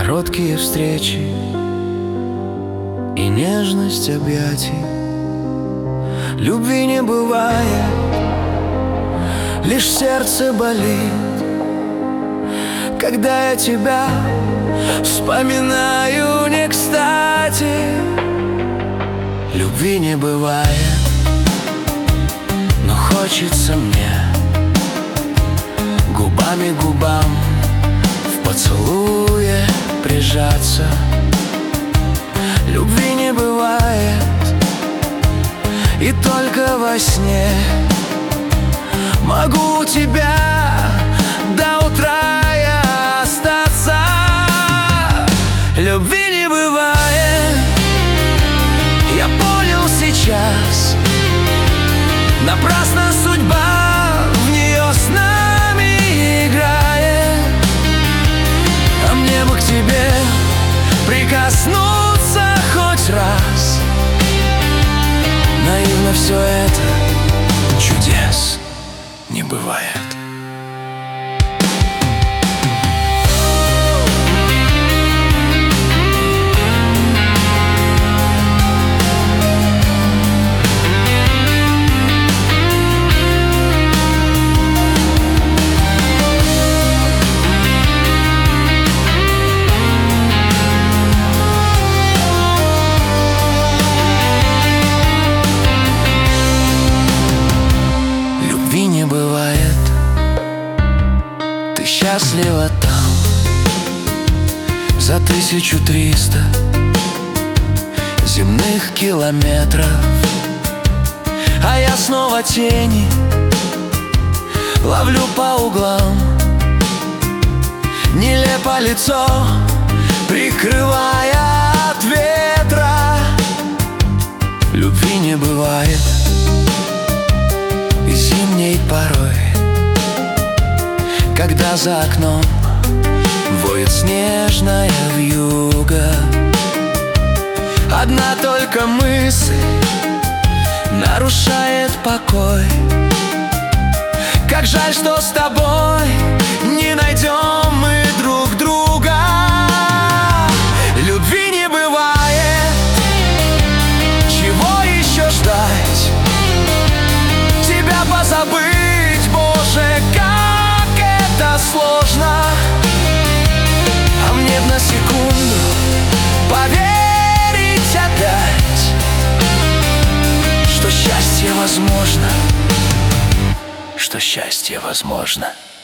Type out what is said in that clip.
короткие встречи и нежность объятий. Любви не бывает, лишь сердце болит, когда я тебя вспоминаю не кстати. Любви не бывает, но хочется мне губами к губам в поцелуе прижаться. Любви не бывает, и только во сне могу у тебя до утра я остаться. Любви не бывает, я понял сейчас. Напрасно судьба в нее с нами играет. А мне бы к тебе прикоснуться хоть раз. Наивно все это, чудес не бывает. Не бывает, ты счастлива там за 1300 земных километров, а я снова тени ловлю по углам. Нелепо лицо, прикрывая от ветра. Любви не бывает зимней порой, когда за окном воет снежная вьюга. Одна только мысль нарушает покой. Как жаль, что с тобой не найдем мы друг друга. Любви не бывает, чего еще ждать? Тебя позабыть, Боже, как это сложно. А мне б на секунду поверить опять, что счастье возможно, что счастье возможно.